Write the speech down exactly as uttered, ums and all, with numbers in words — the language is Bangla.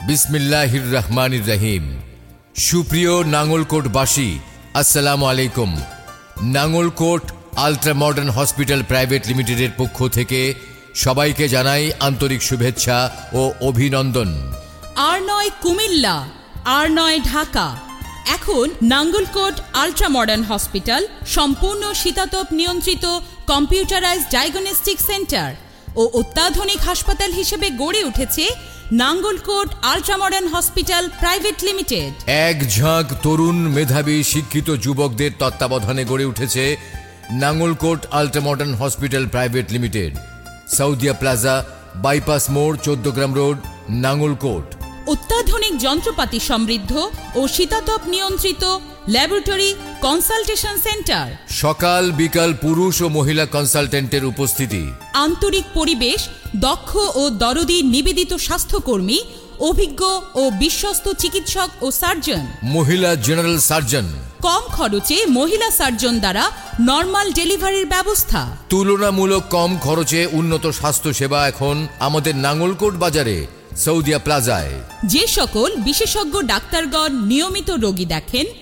বিসমিল্লাহির রহমানির রহিম। সুপ্রিয় নাঙ্গলকোটবাসী, আসসালামু আলাইকুম। Nangalkot ultra modern hospital private লিমিটেডের পক্ষ থেকে সবাইকে জানাই আন্তরিক শুভেচ্ছা ও অভিনন্দন। আর নয় কুমিল্লা, আর নয় ঢাকা, এখন নাঙ্গলকোট আল্ট্রা মডার্ন হসপিটাল সম্পূর্ণ শীতাতপ নিয়ন্ত্রিত কম্পিউটারাইজড ডায়াগনস্টিক সেন্টার ও অত্যাধুনিক হাসপাতাল হিসেবে গড়ে উঠেছে Nangalkot ultra modern hospital private limited. এক ঝাঁক তরুণ মেধাবী শিক্ষিত যুবকদের তত্ত্বাবধানে গড়ে উঠেছে Nangalkot ultra modern hospital private limited, Saudia plaza, bypass মোড়, চোদ্দগ্রাম রোড, নাঙ্গলকোট। অত্যাধুনিক যন্ত্রপাতি সমৃদ্ধ ও শীতাতপ নিয়ন্ত্রিত ল্যাবরেটরি কনসালটেশন সেন্টার, সকাল বিকাল পুরুষ ও মহিলা কনসালটেন্টের উপস্থিতি, আন্তরিক পরিবেশ, দক্ষ ও দরদি নিবেদিত স্বাস্থ্যকর্মী, অভিজ্ঞ ও বিশ্বস্ত চিকিৎসক ও সার্জন, মহিলা জেনারেল সার্জন, কম খরচে মহিলা সার্জন দ্বারা নর্মাল ডেলিভারির ব্যবস্থা। তুলনামূলক কম খরচে উন্নত স্বাস্থ্য সেবা এখন আমাদের নাঙ্গলকোট বাজারে সাউদিয়া প্লাজায়। যে সকল বিশেষজ্ঞ ডাক্তারগণ নিয়মিত রোগী দেখেন